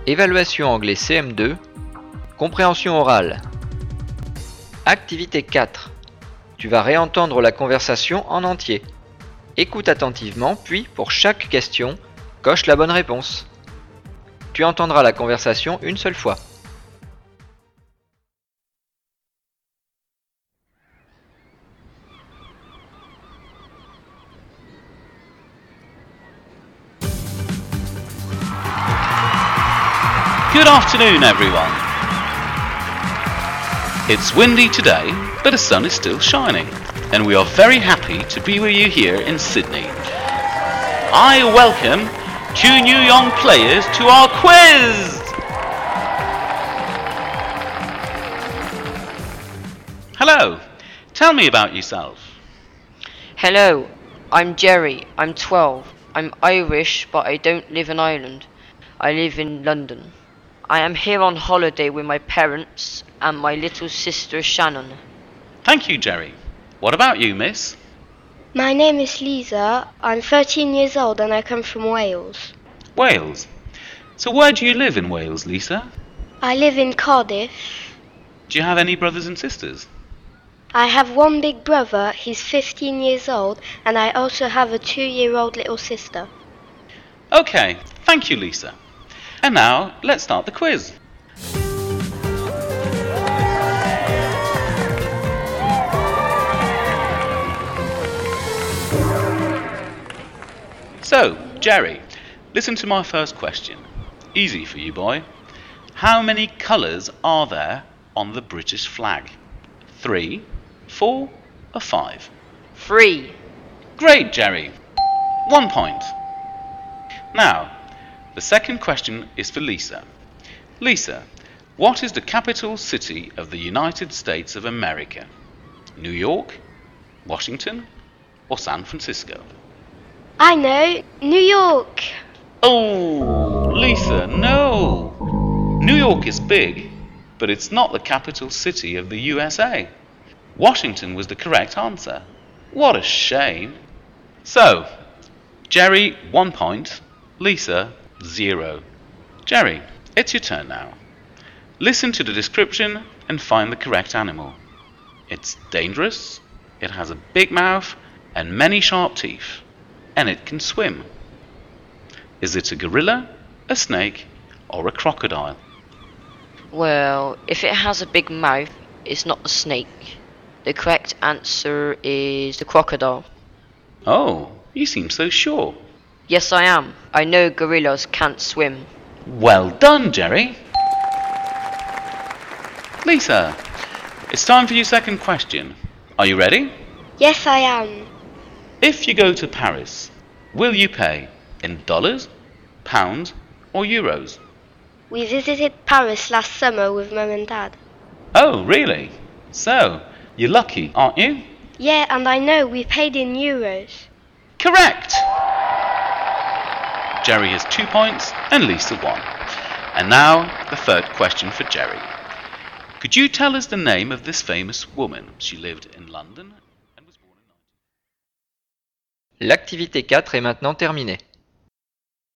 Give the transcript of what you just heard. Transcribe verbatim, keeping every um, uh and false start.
Évaluation anglais C M deux. Compréhension orale. Activité quatre. Tu vas réentendre la conversation en entier. Écoute attentivement, puis, pour chaque question, coche la bonne réponse. Tu entendras la conversation une seule fois. Good afternoon, everyone. It's windy today, but the sun is still shining, and we are very happy to be with you here in Sydney. I welcome two new young players to our quiz! Hello, tell me about yourself. Hello, I'm Jerry. I'm twelve. I'm Irish, but I don't live in Ireland. I live in London. I am here on holiday with my parents and my little sister Shannon. Thank you, Jerry. What about you, miss? My name is Lisa. I'm thirteen years old and I come from Wales. Wales. So where do you live in Wales, Lisa? I live in Cardiff. Do you have any brothers and sisters? I have one big brother, he's fifteen years old, and I also have a two-year-old little sister. Okay, thank you, Lisa. And now, let's start the quiz. So, Jerry, listen to my first question. Easy for you, boy. How many colours are there on the British flag? Three, four, or five? Three. Great, Jerry. One point. Now, the second question is for Lisa. Lisa, what is the capital city of the United States of America? New York, Washington, or San Francisco? I know, New York. Oh, Lisa, no. New York is big, but it's not the capital city of the U S A. Washington was the correct answer. What a shame. So, Jerry, one point. Lisa, zero. Jerry, it's your turn now. Listen to the description and find the correct animal. It's dangerous, it has a big mouth and many sharp teeth, and it can swim. Is it a gorilla, a snake, or a crocodile? Well, if it has a big mouth, it's not the snake. The correct answer is the crocodile. Oh, you seem so sure. Yes, I am. I know gorillas can't swim. Well done, Jerry. Lisa, it's time for your second question. Are you ready? Yes, I am. If you go to Paris, will you pay in dollars, pounds, or euros? We visited Paris last summer with Mum and Dad. Oh, really? So, you're lucky, aren't you? Yeah, and I know we paid in euros. Correct! Jerry has two points and Lisa one. And now, the third question for Jerry. Could you tell us the name of this famous woman? She lived in London and was born in... L'activité quatre est maintenant terminée.